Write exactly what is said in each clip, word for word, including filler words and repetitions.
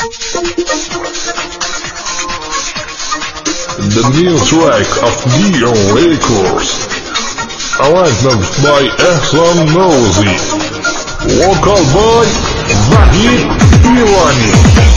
The new track of Neon Records, arrangement by Ehsan Nozi, vocal by Vahid Irani.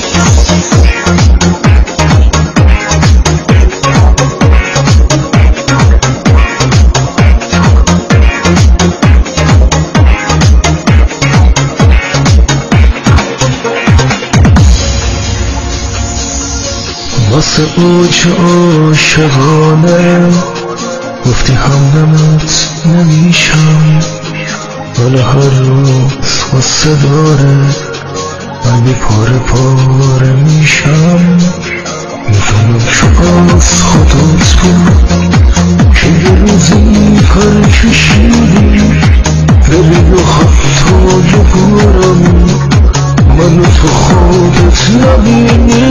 واسه اوج عاشقانه گفتی همدمت نمیشم، ولی هر روز واسه داره قلبی پاره پاره میشم. میفهمم چو از خودت بود که یه روزی پر کشیدی بری و خطای گرمی منو تو خودت نبینی.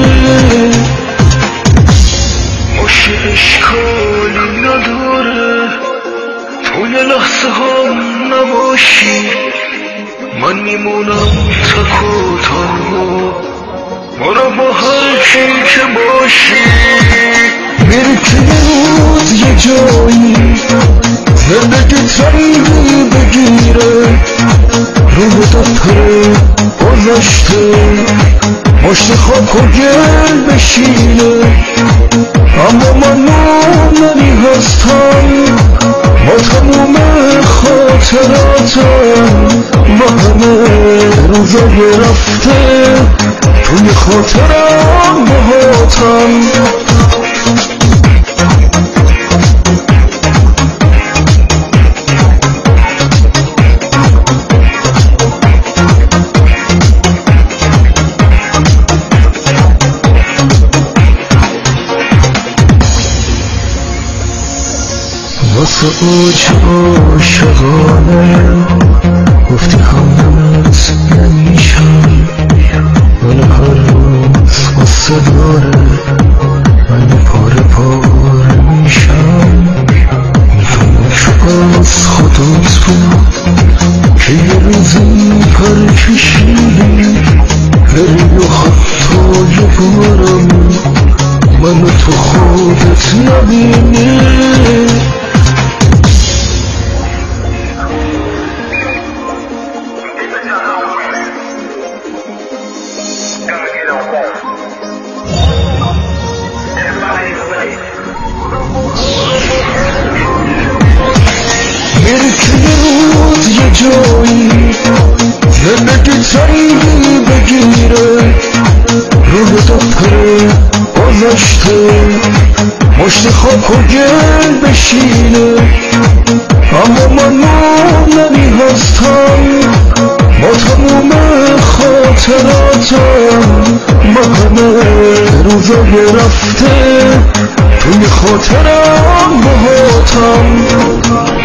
باشه اشکالی نداره تو یه لحظه هم نباشی، من میمونم تک و تنها برو با هر کی که باشی. میری که روز یه جایی زندگی تنگی بگیره رو به دفتر گذشته مشت خاک و گل بشینه، اما من موندنی هستم با تموم خاطراتم و همه روزای رفته توی خاطرم باهاتم. واسه اوج عاشقانه گفتی همدمت نمیشم، ولی هر روز واسه داره من پاره پاره میشم. میفهمم چو از خودت بود که یه روزی پر کشیدی بری و خطای گرمی منو تو خودت نبینی. میری که یه روز یه جایی زندگی تنگی بگیره رو به دفتر گذشته مشت خاک و گل بشینه، اما من موندنی هستم با تموم خاطراتم و همه روزای رفته توی خاطرم باهاتم.